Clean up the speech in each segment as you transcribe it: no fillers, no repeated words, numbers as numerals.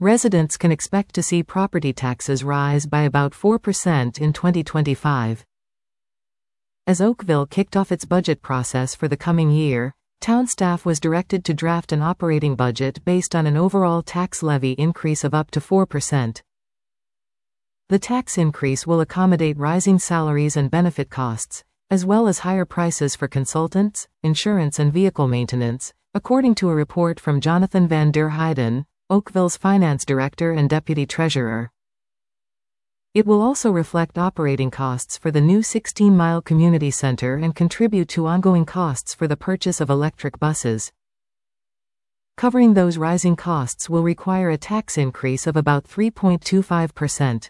Residents can expect to see property taxes rise by about 4% in 2025. As Oakville kicked off its budget process for the coming year, town staff was directed to draft an operating budget based on an overall tax levy increase of up to 4%. The tax increase will accommodate rising salaries and benefit costs, as well as higher prices for consultants, insurance and vehicle maintenance, according to a report from Jonathan Van der Heijden, Oakville's finance director and deputy treasurer. It will also reflect operating costs for the new 16-mile community center and contribute to ongoing costs for the purchase of electric buses. Covering those rising costs will require a tax increase of about 3.25%.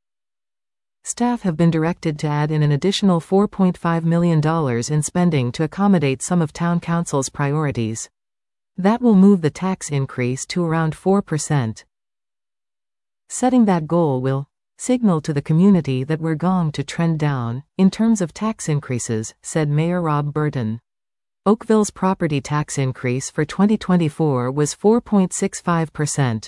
Staff have been directed to add in an additional $4.5 million in spending to accommodate some of Town Council's priorities. That will move the tax increase to around 4%. Setting that goal will signal to the community that we're going to trend down, in terms of tax increases, said Mayor Rob Burton. Oakville's property tax increase for 2024 was 4.65%.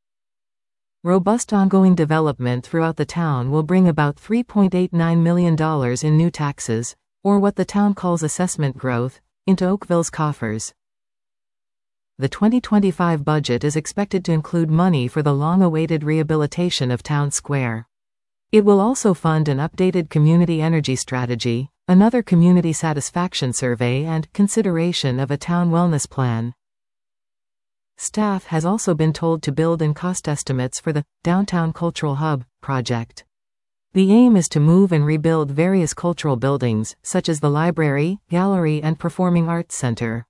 Robust ongoing development throughout the town will bring about $3.89 million in new taxes, or what the town calls assessment growth, into Oakville's coffers. The 2025 budget is expected to include money for the long-awaited rehabilitation of Town Square. It will also fund an updated community energy strategy, another community satisfaction survey and consideration of a town wellness plan. Staff has also been told to build in cost estimates for the Downtown Cultural Hub project. The aim is to move and rebuild various cultural buildings, such as the library, gallery and performing arts center.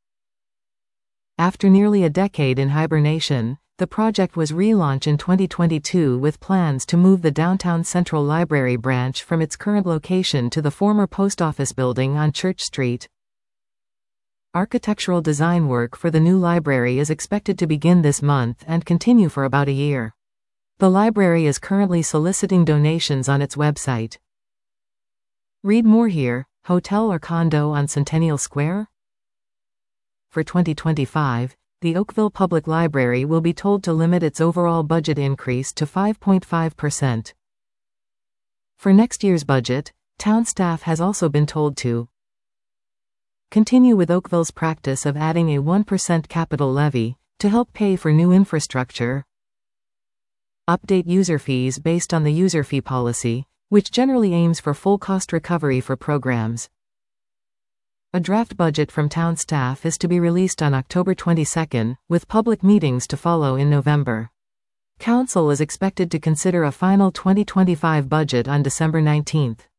After nearly a decade in hibernation, the project was relaunched in 2022 with plans to move the Downtown Central Library branch from its current location to the former post office building on Church Street. Architectural design work for the new library is expected to begin this month and continue for about a year. The library is currently soliciting donations on its website. Read more here: hotel or condo on Centennial Square? For 2025, the Oakville Public Library will be told to limit its overall budget increase to 5.5%. For next year's budget, town staff has also been told to continue with Oakville's practice of adding a 1% capital levy to help pay for new infrastructure, update user fees based on the user fee policy, which generally aims for full cost recovery for programs. A draft budget from town staff is to be released on October 22, with public meetings to follow in November. Council is expected to consider a final 2025 budget on December 19.